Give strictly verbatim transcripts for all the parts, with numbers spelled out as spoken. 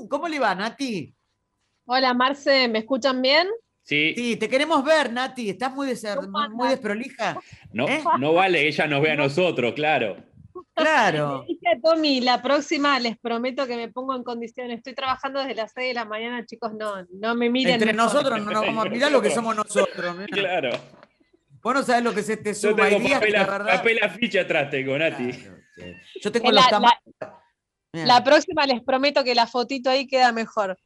¿Cómo le va, Nati? Hola Marce, ¿me escuchan bien? Sí, Sí, te queremos ver, Nati. Estás muy, deser- ¿Cómo muy muy andan? desprolija. no, ¿Eh? no vale que ella nos vea a No, nosotros, claro. le Claro. dije a Tommy, la próxima les prometo que me pongo en condiciones. Estoy trabajando desde las seis de la mañana, chicos, no, no me miren Entre mejor. nosotros no nos Y vamos a mirar lo que nosotros, somos nosotros. Mirá. claro. Vos no sabés lo que es este Yo Zoom. Hay tengo días que papel, la a- verdad. papel afiche atrás, tengo, Nati. Claro, sí. Yo tengo Eh, los La, tamales. la- la Mirá, próxima les prometo que la fotito ahí queda mejor.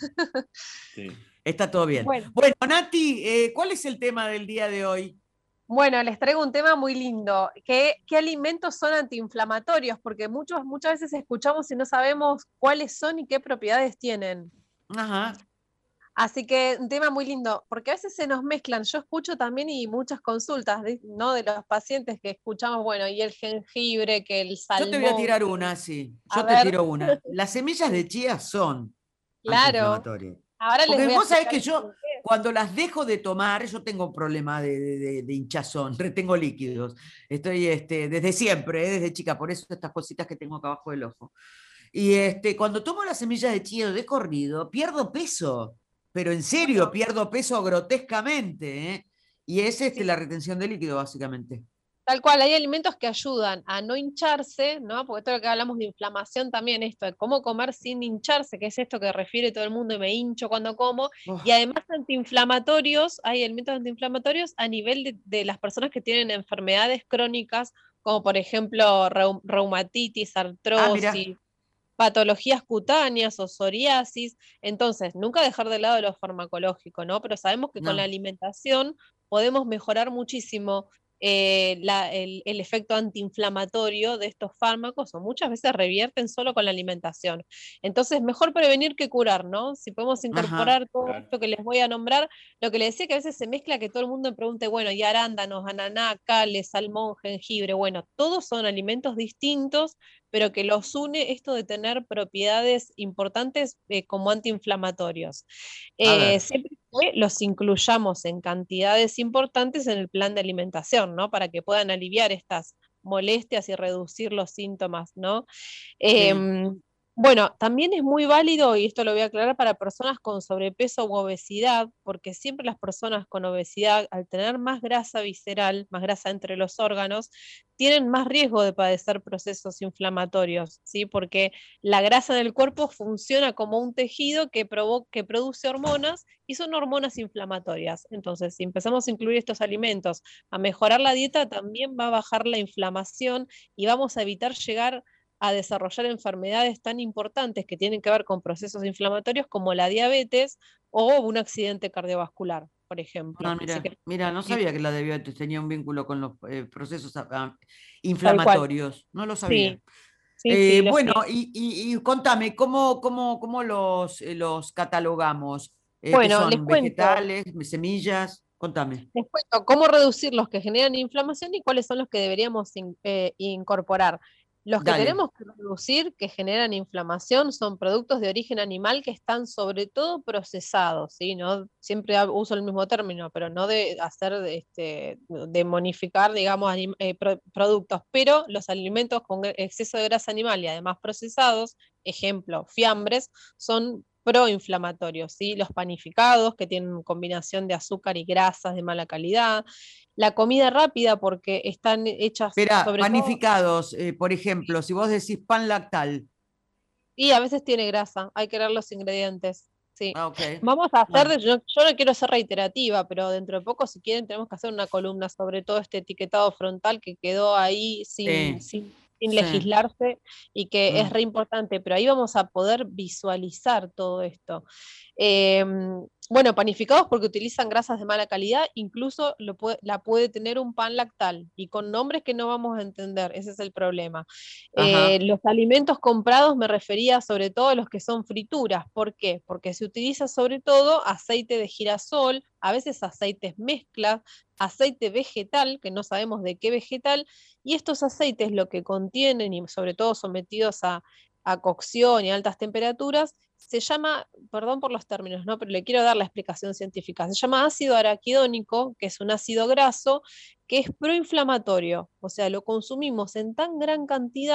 Sí. está todo bien. Bueno, Bueno, Nati, eh, ¿cuál es el tema del día de hoy? bueno, les traigo un tema muy lindo. ¿Qué, qué alimentos son antiinflamatorios? Porque muchos, muchas veces escuchamos y no sabemos cuáles son y qué propiedades tienen. Ajá. Así que un tema muy lindo, porque a veces se nos mezclan. Yo escucho también y muchas consultas, de- ¿no? De los pacientes que escuchamos, bueno, y el jengibre, que el Yo te voy a salmón, tirar que... una, sí. A Yo te ver, tiro una. Las semillas de chía son claro. antiinflamatorias. Ahora les Porque voy a vos sabés explicar que bien yo, qué es. cuando las dejo de tomar, yo tengo un problema de, de- de- de hinchazón, retengo líquidos. Estoy este, desde siempre, eh, desde chica, por eso estas cositas que tengo acá abajo del ojo. Y este, cuando tomo las semillas de chía de corrido, pierdo peso, pero en serio, Bueno, pierdo peso grotescamente, ¿eh? Y es este, sí. la retención de líquido, básicamente. Tal cual, hay alimentos que ayudan a no hincharse, ¿no? Porque todo lo que hablamos de inflamación también, esto de cómo comer sin hincharse, que es esto que refiere todo el mundo y me hincho cuando como, y Oh, además antiinflamatorios, hay alimentos antiinflamatorios a nivel de, de las personas que tienen enfermedades crónicas, como por ejemplo reu- reumatitis, ah, mira. artrosis, patologías cutáneas o psoriasis. Entonces, nunca dejar de lado lo farmacológico, ¿no? Pero sabemos que con la No. alimentación podemos mejorar muchísimo eh, la, el, el efecto antiinflamatorio de estos fármacos, o muchas veces revierten solo con la alimentación. Entonces, mejor prevenir que curar, ¿no? Si podemos Ajá. incorporar todo Claro. esto que les voy a nombrar, lo que les decía que a veces se mezcla, que todo el mundo me pregunte, bueno, y arándanos, ananá, cale, salmón, jengibre, bueno, todos son alimentos distintos, pero que los une esto de tener propiedades importantes eh, como antiinflamatorios. A Eh, ver. siempre que los incluyamos en cantidades importantes en el plan de alimentación, ¿no? Para que puedan aliviar estas molestias y reducir los síntomas, ¿no? Sí. Eh, bueno, también es muy válido, y esto lo voy a aclarar, para personas con sobrepeso u obesidad, porque siempre las personas con obesidad, al tener más grasa visceral, más grasa entre los órganos, tienen más riesgo de padecer procesos inflamatorios, ¿sí? Porque la grasa en el cuerpo funciona como un tejido que, provo que produce hormonas y son hormonas inflamatorias. Entonces, si empezamos a incluir estos alimentos, a mejorar la dieta, también va a bajar la inflamación y vamos a evitar llegar a desarrollar enfermedades tan importantes que tienen que ver con procesos inflamatorios como la diabetes o un accidente cardiovascular, por Ah, ejemplo. Así mira, que mira, no sabía que la diabetes tenía un vínculo con los eh, procesos ah, ah, tal cual. inflamatorios. No lo sabía. Sí, sí, Eh, sí, los bueno, tiene. y, y- y contame, ¿cómo, cómo, cómo los, eh, los catalogamos? Eh, ¿qué Bueno, les son? cuento, ¿Vegetales? ¿Semillas? Contame. les cuento cómo reducir los que generan inflamación y cuáles son los que deberíamos in- eh, incorporar. Los que Dale. tenemos que reducir, que generan inflamación, son productos de origen animal que están sobre todo procesados, ¿sí? No siempre hab- uso el mismo término, pero no de hacer, este, de monificar, digamos, anim- eh, pro- productos, pero los alimentos con exceso de grasa animal y además procesados, ejemplo, fiambres, son proinflamatorios, ¿sí? Los panificados, que tienen combinación de azúcar y grasas de mala calidad, la comida rápida, porque están hechas Espera, sobre todo, panificados, eh, por ejemplo, si vos decís pan lactal. y a veces tiene grasa, hay que leer los ingredientes. Sí. Ah, ok. Vamos a hacer, Bueno, yo, yo no quiero ser reiterativa, pero dentro de poco, si quieren, tenemos que hacer una columna sobre todo este etiquetado frontal que quedó ahí sin, sí, sin, sin sí. legislarse y que es Mm. re importante, pero ahí vamos a poder visualizar todo esto. Eh, bueno, panificados porque utilizan grasas de mala calidad, incluso lo puede, la puede tener un pan lactal y con nombres que no vamos a entender, ese es el problema. Eh, Ajá. los alimentos comprados me refería sobre todo a los que son frituras. ¿Por qué? Porque se utiliza sobre todo aceite de girasol, a veces aceites mezclas, aceite vegetal, que no sabemos de qué vegetal, y estos aceites lo que contienen, y sobre todo sometidos a, a cocción y altas temperaturas, se llama, perdón por los términos, ¿no? Pero le quiero dar la explicación científica, se llama ácido araquidónico, que es un ácido graso, que es proinflamatorio, o sea, lo consumimos en tan gran cantidad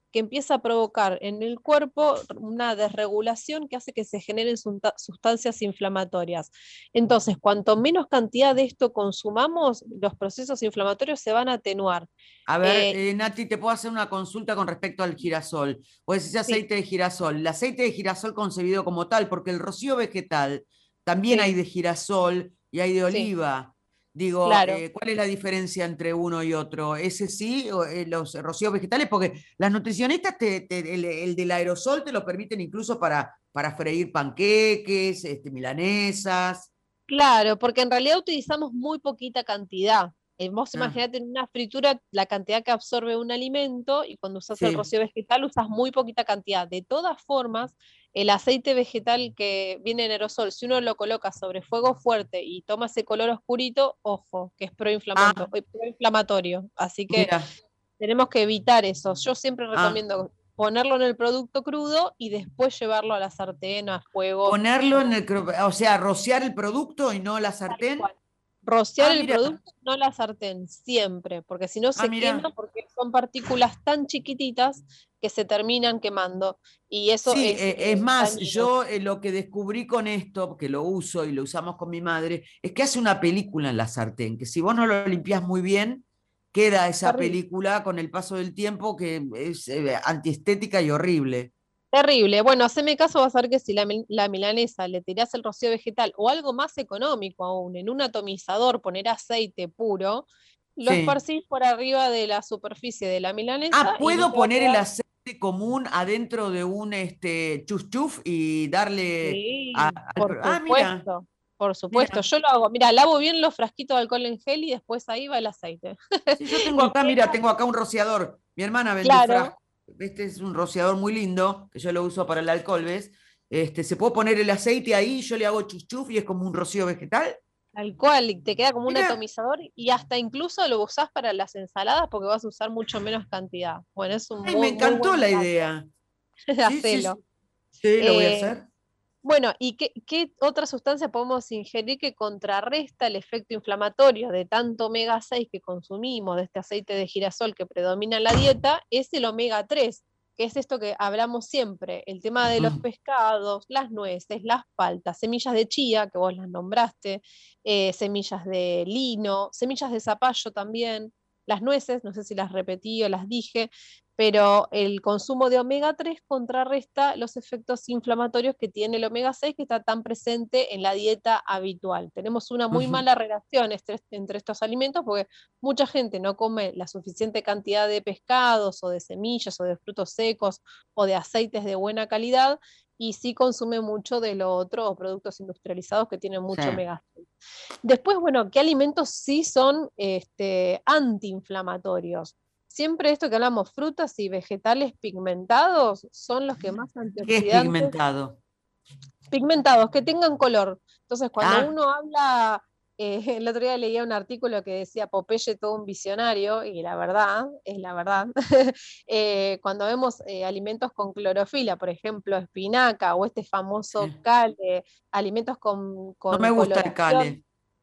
que empieza a provocar en el cuerpo una desregulación que hace que se generen sustancias inflamatorias. Entonces, cuanto menos cantidad de esto consumamos, los procesos inflamatorios se van a atenuar. A ver, Eh, eh, Nati, te puedo hacer una consulta con respecto al girasol. Vos decís sí, aceite de girasol. El aceite de girasol concebido como tal, porque el rocío vegetal también hay sí, de girasol y hay de sí, oliva. Digo, claro. eh, ¿cuál es la diferencia entre uno y otro? ¿Ese sí, o, eh, los rocíos vegetales? Porque las nutricionistas, te, te- el, el del aerosol te lo permiten incluso para, para freír panqueques, este, milanesas. Claro, porque en realidad utilizamos muy poquita cantidad. Eh, vos Ah, imaginate en una fritura la cantidad que absorbe un alimento y cuando usas el sí. rocío vegetal usas muy poquita cantidad. De todas formas, el aceite vegetal que viene en aerosol, si uno lo coloca sobre fuego fuerte y toma ese color oscurito, ojo, que es proinflamento- Ah, eh, proinflamatorio. Así que mira. tenemos que evitar eso. Yo siempre Ah, recomiendo ponerlo en el producto crudo y después llevarlo a la sartén, a fuego. ponerlo en el, o sea, rociar el producto y no la Tal sartén. cual. Rociar Ah, el mira, producto, no la sartén, siempre, porque si no ah, se quema, mira. porque son partículas tan chiquititas que se terminan quemando. Y eso Sí, es eh, es eh, más, dañino. yo eh, lo que descubrí con esto, que lo uso y lo usamos con mi madre, es que hace una película en la sartén, que si vos no lo limpias muy bien, queda esa Terrible. película con el paso del tiempo que es eh, antiestética y horrible. Terrible. Bueno, haceme caso, vas a ver que si la, mil- la milanesa le tirás el rocío vegetal o algo más económico aún, en un atomizador, poner aceite puro, lo Sí. esparcís por arriba de la superficie de la milanesa Ah, y no ¿puedo te va a poner el quedar. aceite común adentro de un este, chuf chuf y darle a- Sí, al... por pro- Ah, mira, supuesto, por supuesto. mira. Yo lo hago. Mira, lavo bien los frasquitos de alcohol en gel y después ahí va el aceite. Sí, yo tengo Y acá, mira, queda, tengo acá un rociador. Mi hermana vende claro, frasco. Este es un rociador muy lindo, que yo lo uso para el alcohol, ¿ves? Este, se puede poner el aceite ahí, yo le hago chuchuf y es como un rocío vegetal. tal cual, y te queda como un Mira, atomizador y hasta incluso lo usás para las ensaladas porque vas a usar mucho menos cantidad. Bueno, es un ay, me muy, muy encantó buen la dato. idea. Sí, sí, Hacelo. sí, sí, lo voy a Eh, hacer. Bueno, ¿y qué, qué otra sustancia podemos ingerir que contrarresta el efecto inflamatorio de tanto omega seis que consumimos, de este aceite de girasol que predomina en la dieta? Es el omega tres, que es esto que hablamos siempre, el tema de los Mm. pescados, las nueces, las paltas, semillas de chía, que vos las nombraste, eh, semillas de lino, semillas de zapallo también, las nueces, no sé si las repetí o las dije, pero el consumo de omega tres contrarresta los efectos inflamatorios que tiene el omega seis que está tan presente en la dieta habitual. Tenemos una muy Ujú. mala relación este, entre estos alimentos porque mucha gente no come la suficiente cantidad de pescados o de semillas o de frutos secos o de aceites de buena calidad y sí consume mucho de lo otro o productos industrializados que tienen Sí. mucho omega seis. Después, bueno, ¿qué alimentos sí son este, antiinflamatorios? Siempre esto que hablamos, frutas y vegetales pigmentados son los que más ¿Qué es antioxidantes, pigmentado? pigmentados, que tengan color. Entonces, cuando Ah, uno habla, eh, el otro día leía un artículo que decía Popeye todo un visionario, y la verdad, es la verdad, eh, cuando vemos eh, alimentos con clorofila, por ejemplo, espinaca o este famoso sí. cale, alimentos con, No me con gusta el coloración. cale.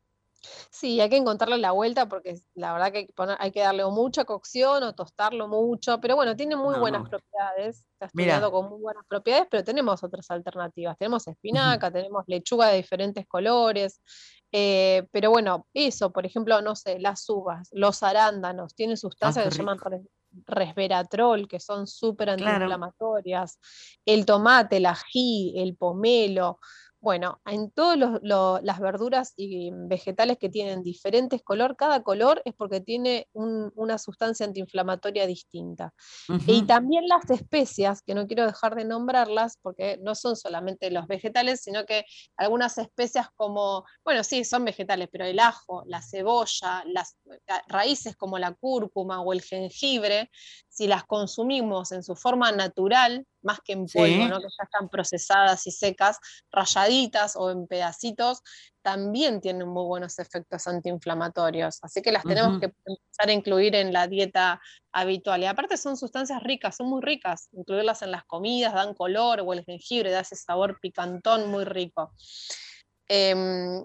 Sí, hay que encontrarle la vuelta porque la verdad que hay que, poner- hay que darle o mucha cocción o tostarlo mucho, pero bueno, tiene muy No, me buenas gusta. propiedades, está estudiado Mira. con muy buenas propiedades, pero tenemos otras alternativas. Tenemos Ujú. espinaca, tenemos lechuga de diferentes colores, eh, pero bueno, eso, por ejemplo, no sé, las uvas, los arándanos, tienen Ah, sustancias qué que se llaman rico. res- resveratrol, que son súper Claro. antiinflamatorias, el tomate, el ají, el pomelo. Bueno, en todas las verduras y vegetales que tienen diferentes color, cada color es porque tiene un- una sustancia antiinflamatoria distinta. Y Ujú. también las especias, que no quiero dejar de nombrarlas, porque no son solamente los vegetales, sino que algunas especias como, bueno, sí, son vegetales, pero el ajo, la cebolla, las raíces como la cúrcuma o el jengibre, si las consumimos en su forma natural, más que en polvo, Sí. ¿no? Que ya están procesadas y secas, rayaditas o en pedacitos, también tienen muy buenos efectos antiinflamatorios. Así que las tenemos Ujú. que empezar a incluir en la dieta habitual. Y aparte son sustancias ricas, son muy ricas. Incluirlas en las comidas dan color, o el jengibre da ese sabor picantón muy rico. Eh,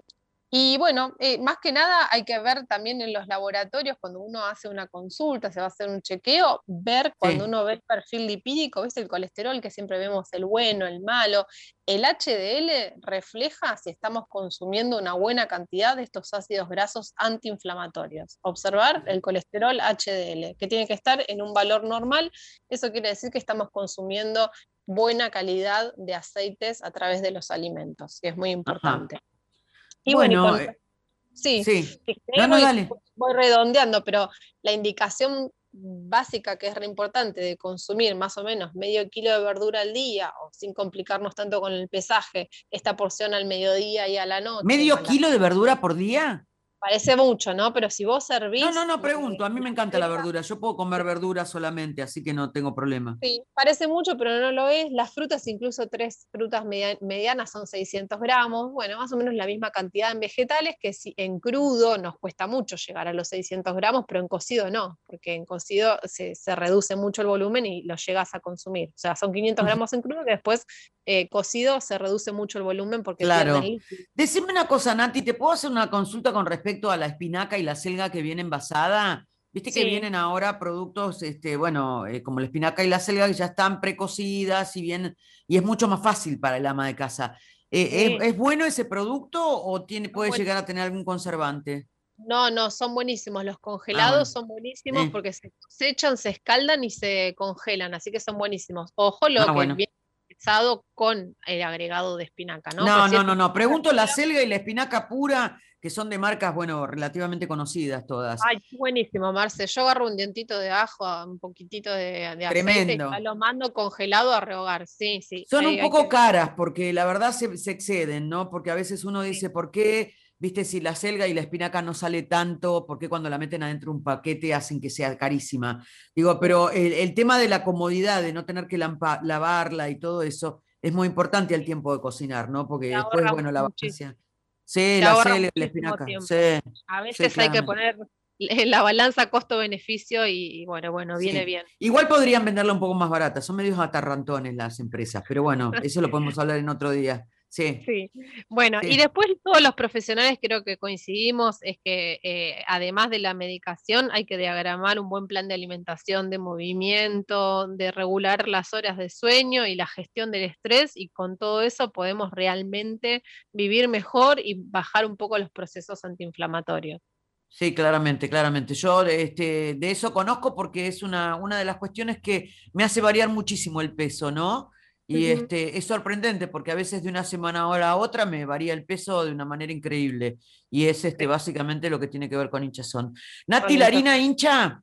Y bueno, eh, más que nada hay que ver también en los laboratorios, cuando uno hace una consulta, se va a hacer un chequeo, ver cuando Sí. uno ve el perfil lipídico, ves el colesterol, que siempre vemos el bueno, el malo. El H D L refleja si estamos consumiendo una buena cantidad de estos ácidos grasos antiinflamatorios. Observar el colesterol H D L, que tiene que estar en un valor normal. Eso quiere decir que estamos consumiendo buena calidad de aceites a través de los alimentos, que es muy Ajá. importante. Y bueno, y Bueno, con, eh, sí, sí. sí, No, no, voy, dale. voy redondeando, pero la indicación básica que es re importante de consumir más o menos medio kilo de verdura al día, o sin complicarnos tanto con el pesaje, esta porción al mediodía y a la noche, ¿Medio más la- kilo de verdura por día? parece mucho, ¿no? Pero si vos No, no, servís no, eh, pregunto. A mí me la encanta la selga, verdura. Yo puedo comer verdura solamente, así que no tengo problema. sí, parece mucho, pero no lo es. Las frutas, incluso tres frutas media- medianas son seiscientos gramos. Bueno, más o menos la misma cantidad en vegetales, que si en crudo nos cuesta mucho llegar a los seiscientos gramos, pero en cocido no, porque en cocido se, se reduce mucho el volumen y lo llegas a consumir. O sea, son quinientos gramos en crudo, que después eh, cocido se reduce mucho el volumen porque pierden Claro. líquido. Decime una cosa, Nati, ¿te puedo hacer una consulta con respecto a la espinaca y la selga que viene envasada? Viste que Sí, vienen ahora productos, este, bueno, eh, como la espinaca y la selga que ya están precocidas y bien, y es mucho más fácil para el ama de casa. Eh, ¿es, sí, es bueno ese producto o tiene, son puede buenos. llegar a tener algún conservante? No, no, son buenísimos. Los Ah, congelados bueno. son buenísimos Eh, porque se cosechan, se escaldan y se congelan, así que son buenísimos. Ojo lo ah, que bueno. viene pesado con el agregado de espinaca, ¿no? Pues No, si no, es no, no. espinaca Pregunto la sola, selga y la espinaca pura, que son de marcas, bueno, relativamente conocidas todas. ay, buenísimo, Marce. Yo agarro un dientito de ajo, un poquitito de, de aceite y ya Tremendo. lo mando congelado a rehogar. Sí, sí, Son un hay, hay que poco ver. caras porque la verdad se, se exceden, ¿no? Porque a veces uno Sí, dice, ¿por qué, viste, si la selga y la espinaca no sale tanto, por qué cuando la meten adentro de un paquete hacen que sea carísima? Digo, sí, pero el, el tema de la comodidad, de no tener que lampa- lavarla y todo eso, es muy importante al sí. tiempo de cocinar, ¿no? Porque Te después, ahorra bueno, la muchísimo. balanza. Sí, Te la ahorra selga y la muchísimo espinaca. Sí, tiempo. A sí, veces hay que claramente. poner en la balanza costo-beneficio y, y bueno, bueno, viene Sí. bien. Igual podrían venderla un poco más barata. Son medios atarrantones las empresas, pero bueno, eso lo podemos hablar en otro día. Sí, Sí, bueno, y sí. después todos los profesionales creo que coincidimos es que eh, además de la medicación hay que diagramar un buen plan de alimentación, de movimiento, de regular las horas de sueño y la gestión del estrés y con todo eso podemos realmente vivir mejor y bajar un poco los procesos antiinflamatorios. Sí, claramente, claramente. Yo este, de eso conozco porque es una, una de las cuestiones que me hace variar muchísimo el peso, ¿no? Y Ujú. este, es sorprendente porque a veces de una semana a otra me varía el peso de una manera increíble. Y es este, Sí, básicamente lo que tiene que ver con hinchazón. con Nati, ¿la hinchazón. harina hincha?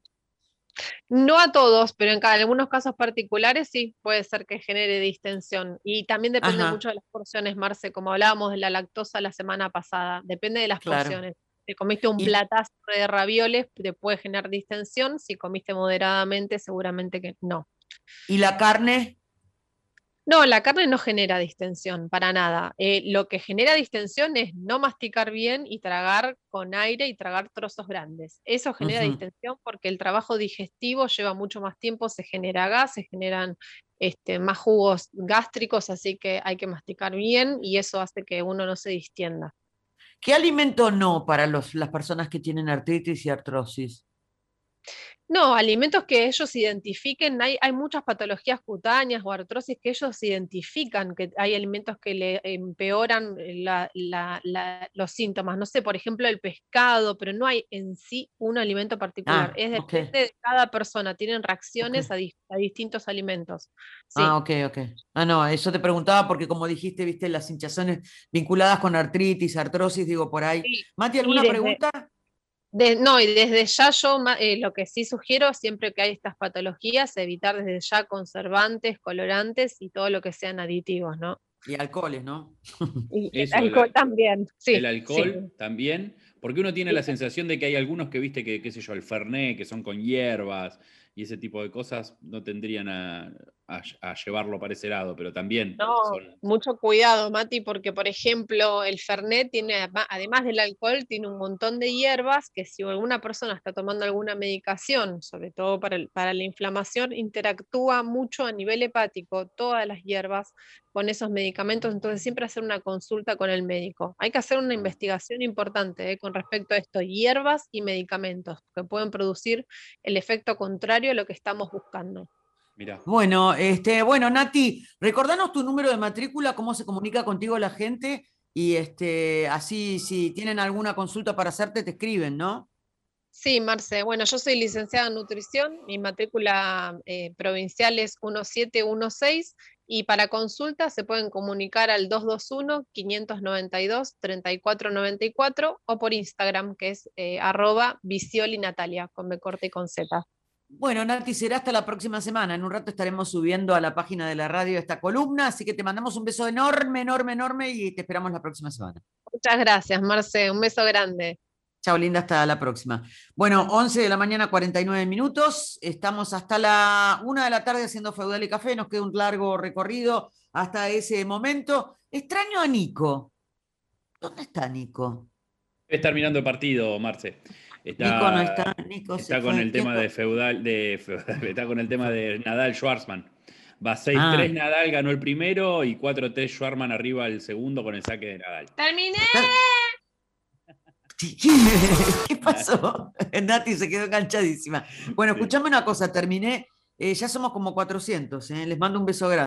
No a todos, pero en cada- algunos casos particulares sí puede ser que genere distensión. Y también depende Ajá, mucho de las porciones, Marce, como hablábamos de la lactosa la semana pasada. Depende de las claro. porciones. Si comiste un ¿Y, platazo de ravioles, te puede generar distensión. Si comiste moderadamente, seguramente que no. y la carne? No, la carne no genera distensión, para nada. Eh, lo que genera distensión es no masticar bien y tragar con aire y tragar trozos grandes. Eso genera Ujú. distensión porque el trabajo digestivo lleva mucho más tiempo, se genera gas, se generan este, más jugos gástricos, así que hay que masticar bien y eso hace que uno no se distienda. ¿Qué alimento no para los, las personas que tienen artritis y artrosis? No, alimentos que ellos identifiquen, hay, hay muchas patologías cutáneas o artrosis que ellos identifican, que hay alimentos que le empeoran la- la- la- los síntomas. No sé, por ejemplo, el pescado, pero no hay en sí un alimento particular. Ah, Es ok, depende de cada persona, tienen ok. reacciones a, dis- a distintos alimentos. Ah, Sí, ok, ok. Ah, no, eso te preguntaba porque como dijiste, viste, las hinchazones vinculadas con artritis, artrosis, digo por ahí. sí. Mati, Y ¿alguna desde, pregunta? de- no, y desde ya yo ma- eh, lo que sí sugiero, siempre que hay estas patologías, evitar desde ya conservantes, colorantes y todo lo que sean aditivos, ¿no? Y alcoholes, ¿no? Y el Eso, alcohol el, también, el sí, sí. alcohol también, porque uno tiene Sí, la sensación de que hay algunos que, viste, que, qué sé yo, el Fernet, que son con hierbas, y ese tipo de cosas no tendrían a, a, a llevarlo para ese lado, pero también No, son... mucho cuidado, Mati, porque por ejemplo el Fernet tiene, además del alcohol, tiene un montón de hierbas que si alguna persona está tomando alguna medicación, sobre todo para, el, para la inflamación, interactúa mucho a nivel hepático, todas las hierbas con esos medicamentos, entonces siempre hacer una consulta con el médico. Hay que hacer una investigación importante eh, con respecto a esto, hierbas y medicamentos, que pueden producir el efecto contrario a lo que estamos buscando. Mirá. Bueno, este, bueno, Nati, recordanos tu número de matrícula, cómo se comunica contigo la gente, y este, así si tienen alguna consulta para hacerte, te escriben, ¿no? Sí, Marce. Bueno, yo soy licenciada en nutrición, mi matrícula eh, provincial es uno siete uno seis y para consultas se pueden comunicar al dos dos uno, quinientos noventa y dos, treinta y cuatro noventa y cuatro o por Instagram que es eh, arroba Visioli Natalia con B corta y con Z. Bueno, Nati, será hasta la próxima semana. En un rato estaremos subiendo a la página de la radio esta columna, así que te mandamos un beso enorme, enorme, enorme y te esperamos la próxima semana. Muchas gracias, Marce. Un beso grande. Chao, linda, hasta la próxima. Bueno, once de la mañana, cuarenta y nueve minutos. Estamos hasta la una de la tarde haciendo Feudal y Café. Nos queda un largo recorrido hasta ese momento. Extraño a Nico. ¿Dónde está Nico? Está terminando el partido, Marce. Está, Nico no está, Nico está se con fue. el tema ¿Quién? de feudal, de feudal, está con el tema de Nadal Schwarzman. Va seis tres Ah. Nadal, ganó el primero y cuatro tres Schwarzman arriba el segundo con el saque de Nadal. ¡Terminé! ¿Qué pasó? Nati se quedó enganchadísima. Bueno, Sí. escuchame una cosa, terminé. Eh, ya somos como cuatrocientos, ¿eh? Les mando un beso grande.